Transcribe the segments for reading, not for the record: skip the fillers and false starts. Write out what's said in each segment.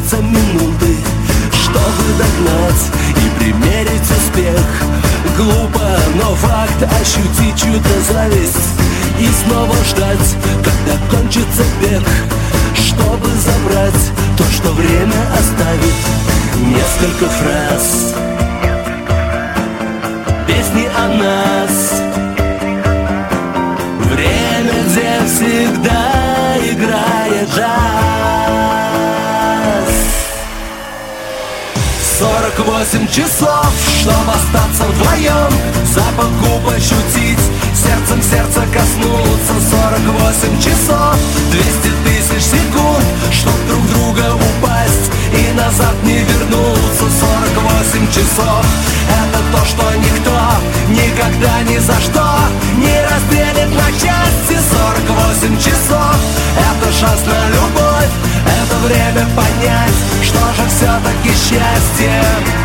тратятся минуты, чтобы догнать и примерить успех. Глупо, но факт ощутить чью-то зависть и снова ждать, когда кончится бег, чтобы забрать то, что время оставит. Несколько фраз, песни о нас, время, где всегда играет джаз. 48 часов, чтоб остаться вдвоем, запах губ ощутить, сердцем сердца коснуться. 48 часов, 200 тысяч секунд, чтоб друг друга упасть и назад не вернуться. 48 часов, это то, что никто никогда ни за что не разделит на части. 48 часов, это шанс на любовь, это время понять, что же все-таки счастье.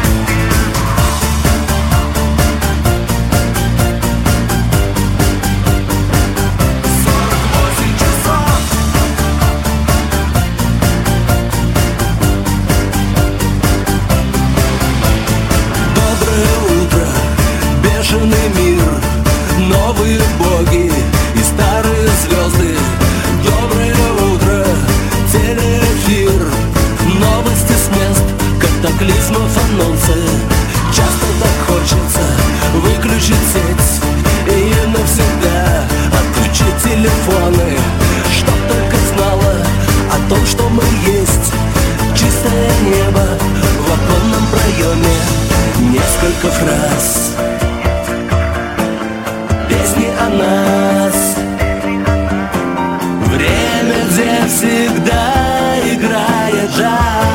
Мир, новые боги и старые звезды. Доброе утро, телеэфир, новости с мест катаклизмов, анонсы. Часто так хочется выключить сеть и навсегда отключить телефоны, чтоб только знала о том, что мы есть. Чистое небо в оконном проеме, несколько фраз, песни о нас, время, где всегда играет джаз.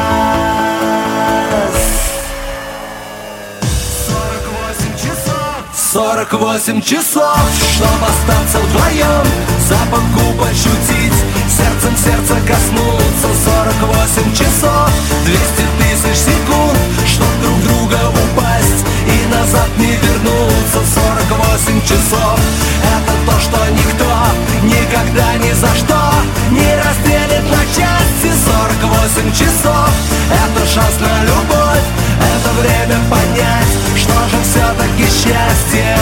48 часов, чтоб остаться вдвоем, запах губ ощутить, сердцем сердца коснуться. 48 часов, 200 тысяч секунд, чтоб друг друга упасть и назад не вернуться. 48 часов, это то, что никто никогда ни за что не разделит на части. 48 часов, это шанс на любовь, это время понять, что же все-таки счастье.